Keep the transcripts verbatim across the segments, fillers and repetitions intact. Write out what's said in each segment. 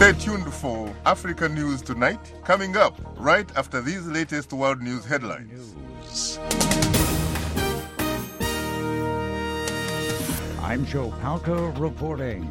Stay tuned for Africa News Tonight, coming up right after these latest world news headlines. News. I'm Joe Palca reporting.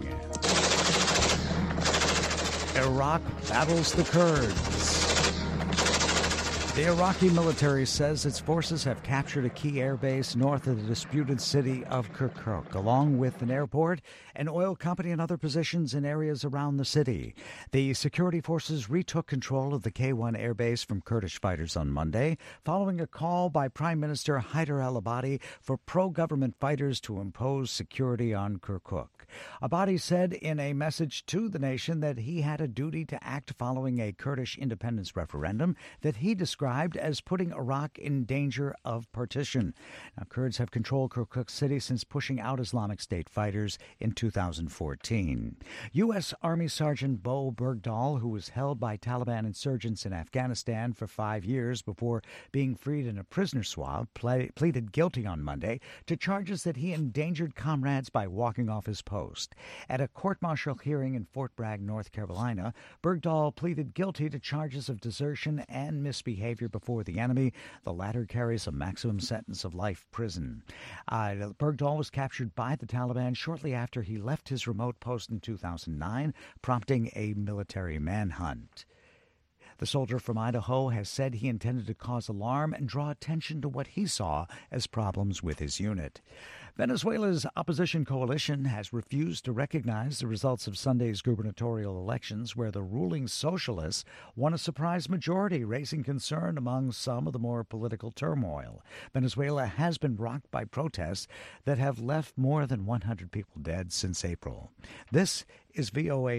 Iraq battles the Kurds. The Iraqi military says its forces have captured a key airbase north of the disputed city of Kirkuk, along with an airport, an oil company, and other positions in areas around the city. The security forces retook control of the K one airbase from Kurdish fighters on Monday, following a call by Prime Minister Haider al-Abadi for pro-government fighters to impose security on Kirkuk. Abadi said in a message to the nation that he had a duty to act following a Kurdish independence referendum that he described as putting Iraq in danger of partition. Now, Kurds have controlled Kirkuk city since pushing out Islamic State fighters in two thousand fourteen. U S. Army Sergeant Bo Bergdahl, who was held by Taliban insurgents in Afghanistan for five years before being freed in a prisoner swap, ple- pleaded guilty on Monday to charges that he endangered comrades by walking off his post. At a court-martial hearing in Fort Bragg, North Carolina, Bergdahl pleaded guilty to charges of desertion and misbehavior before the enemy. The latter carries a maximum sentence of life prison. Uh, Bergdahl was captured by the Taliban shortly after he left his remote post in two thousand nine, prompting a military manhunt. The soldier from Idaho has said he intended to cause alarm and draw attention to what he saw as problems with his unit. Venezuela's opposition coalition has refused to recognize the results of Sunday's gubernatorial elections, where the ruling socialists won a surprise majority, raising concern among some of the more political turmoil. Venezuela has been rocked by protests that have left more than one hundred people dead since April. This is V O A